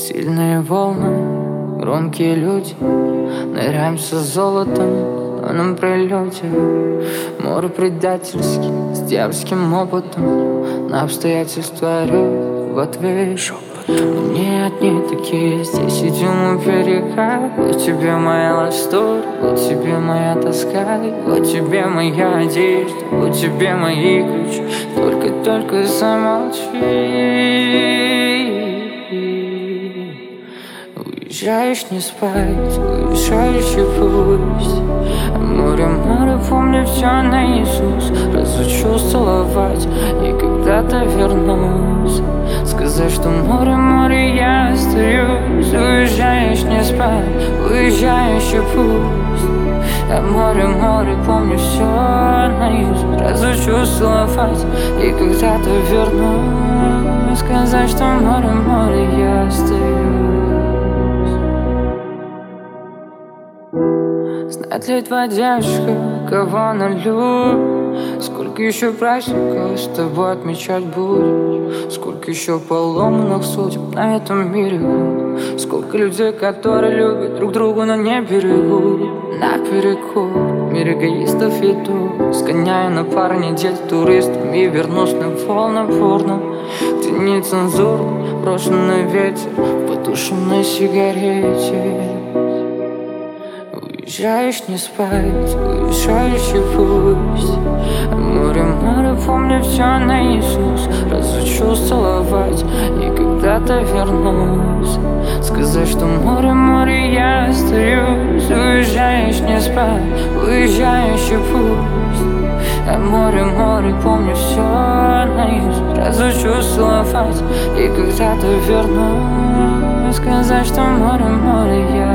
Сильные волны, громкие люди, ныряемся золотом, но на прилете. Море предательски, с дерзким опытом, на обстоятельства орёт в ответ. Мы одни такие, здесь идем у берега. Вот тебе моя ластор, вот тебе моя тоска, вот тебе моя одежда, вот тебе мои ключи. Только замолчи. Уезжаешь не спать, уезжаешь и пусть. Море, помню все наизусть. Разучусь целовать и когда-то вернусь. Сказать, что море, я остаюсь. Уезжаешь не спать, уезжаешь и пусть. Море, помню все наизусть. Разучусь целовать и когда-то вернусь. Сказать, что море, я остаюсь. Знает ли твоя девушка, кого она любит? Сколько еще праздников с тобой отмечать будет? Сколько еще поломанных судеб на этом мире? Сколько людей, которые любят друг друга, но не берегут? Наперекор мир эгоистов иду, сгоняю на пару недель туристом и вернусь на волны порно, где не цензура, брошенный ветер в потушенной сигарете. Уезжаешь не спать, уезжаешь и пусть. Море, помню все наизусть. Разучусь целовать и когда-то вернусь. Сказать, что море, я остаюсь. Уезжаешь не спать, уезжаешь и пусть. Море, помню все наизусть. Разучусь целовать и когда-то вернусь. Сказать, что море, я